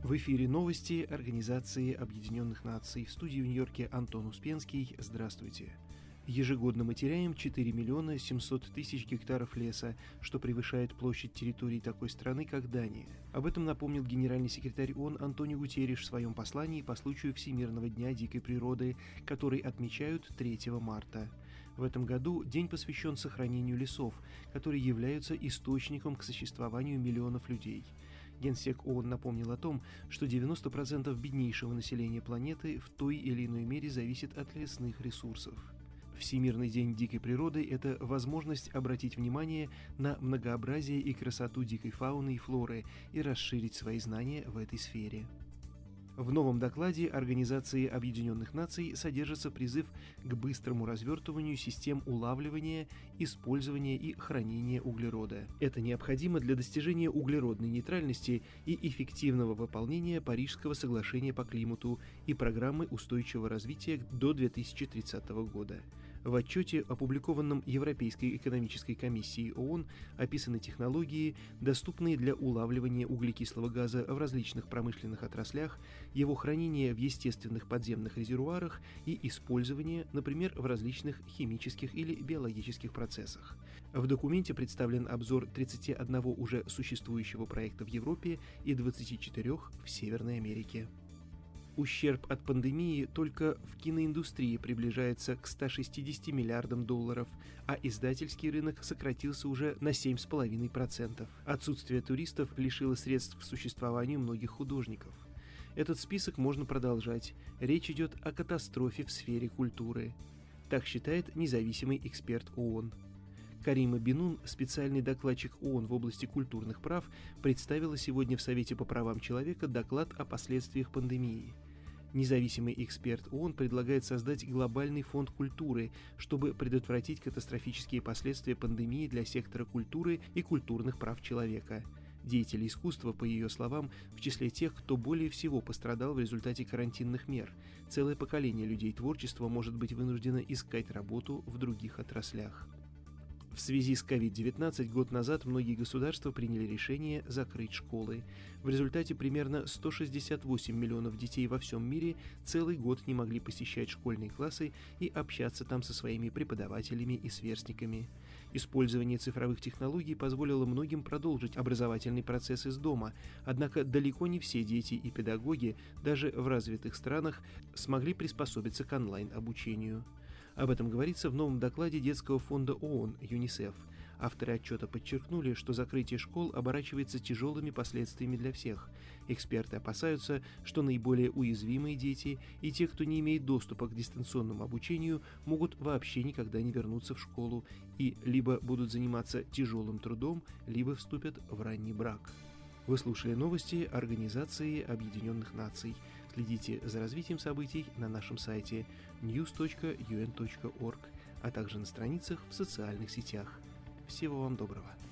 В эфире новости Организации Объединенных Наций. В студии в Нью-Йорке Антон Успенский. Здравствуйте. Ежегодно мы теряем 4 миллиона 700 тысяч гектаров леса, что превышает площадь территории такой страны, как Дания. Об этом напомнил генеральный секретарь ООН Антонио Гутерриш в своем послании по случаю Всемирного дня дикой природы, который отмечают 3 марта. В этом году день посвящен сохранению лесов, которые являются источником к существованию миллионов людей. Генсек ООН напомнил о том, что 90% беднейшего населения планеты в той или иной мере зависит от лесных ресурсов. Всемирный день дикой природы – это возможность обратить внимание на многообразие и красоту дикой фауны и флоры и расширить свои знания в этой сфере. В новом докладе Организации Объединенных Наций содержится призыв к быстрому развертыванию систем улавливания, использования и хранения углерода. Это необходимо для достижения углеродной нейтральности и эффективного выполнения Парижского соглашения по климату и программы устойчивого развития до 2030 года. В отчете, опубликованном Европейской экономической комиссией ООН, описаны технологии, доступные для улавливания углекислого газа в различных промышленных отраслях, его хранение в естественных подземных резервуарах и использование, например, в различных химических или биологических процессах. В документе представлен обзор 31 уже существующего проекта в Европе и 24 в Северной Америке. Ущерб от пандемии только в киноиндустрии приближается к 160 миллиардам долларов, а издательский рынок сократился уже на 7,5%. Отсутствие туристов лишило средств к существованию многих художников. Этот список можно продолжать. Речь идет о катастрофе в сфере культуры. Так считает независимый эксперт ООН. Карима Бинун, специальный докладчик ООН в области культурных прав, представила сегодня в Совете по правам человека доклад о последствиях пандемии. Независимый эксперт ООН предлагает создать глобальный фонд культуры, чтобы предотвратить катастрофические последствия пандемии для сектора культуры и культурных прав человека. Деятели искусства, по ее словам, в числе тех, кто более всего пострадал в результате карантинных мер. Целое поколение людей творчества может быть вынуждено искать работу в других отраслях. В связи с COVID-19 год назад многие государства приняли решение закрыть школы. В результате примерно 168 миллионов детей во всем мире целый год не могли посещать школьные классы и общаться там со своими преподавателями и сверстниками. Использование цифровых технологий позволило многим продолжить образовательный процесс из дома, однако далеко не все дети и педагоги, даже в развитых странах, смогли приспособиться к онлайн-обучению. Об этом говорится в новом докладе Детского фонда ООН ЮНИСЕФ. Авторы отчета подчеркнули, что закрытие школ оборачивается тяжелыми последствиями для всех. Эксперты опасаются, что наиболее уязвимые дети и те, кто не имеет доступа к дистанционному обучению, могут вообще никогда не вернуться в школу и либо будут заниматься тяжелым трудом, либо вступят в ранний брак. Вы слушали новости Организации Объединенных Наций. Следите за развитием событий на нашем сайте news.un.org, а также на страницах в социальных сетях. Всего вам доброго.